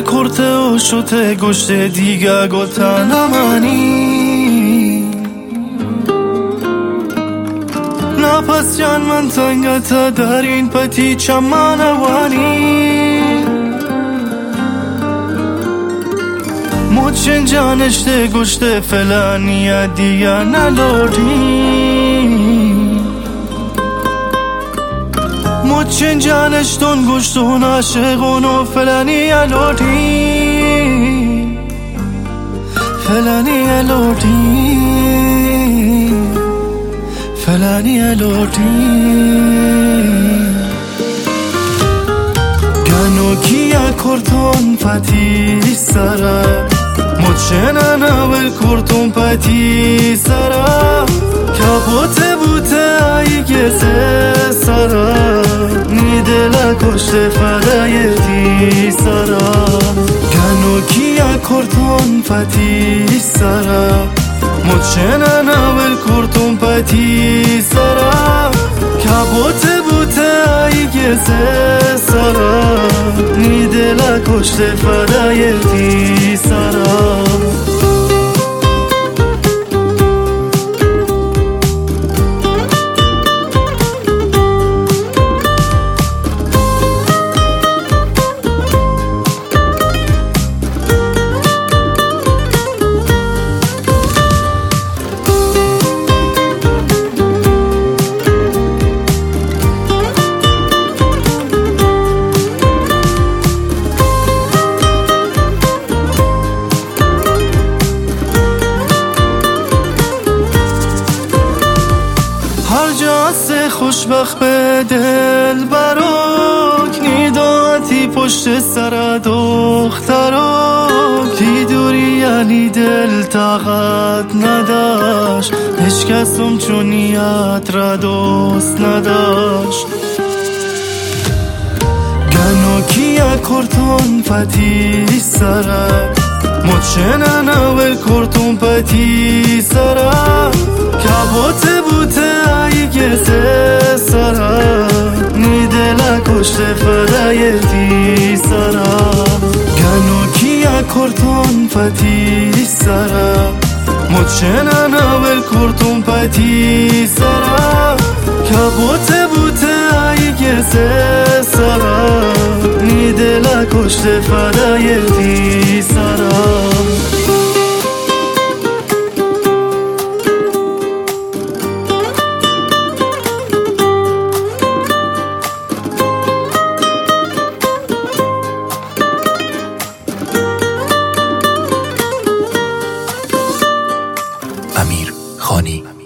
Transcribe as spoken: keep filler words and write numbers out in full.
کرته و شده گشت دیگه گوتن منی نپس جان من تنگتا در این پتی چمانوانی موچن جانشته گشته فلانی دیگه نلوٹی موچن جانشتون گشتون عاشقون و فلانی لوٹی فلانی لوٹی فلانی لوٹی گنو کیا کرتون پتی سرا موچن ناول کرتون پتی سرا کبوته بوته ای گزه سرا نیدلا کشته فدای دی سرا گنو کیا کرتون پتی سرا موچن ناول کرتون پتی سرا کبوته بوته ای گزه سرا نیدلا کشته فدای دی سرا جاسه خوشبخت به دل براک نیداتی پشت سر دختراک تی دوری یعنی دل طاقت نداشت هیچ کسم چونیت را دوست نداشت گنو کیا کرتون پتی سرک موچن ناول کرتون پتی سرا کبوته بوته ای گزه سرا نیدلا کشته فدای دی سرا گنو کیا کرتون پتی سرا موچن ناول کرتون پتی سرا کبوته بوته ای گزه سرا نیدلا کشته فدای دی سرا امیر خانی.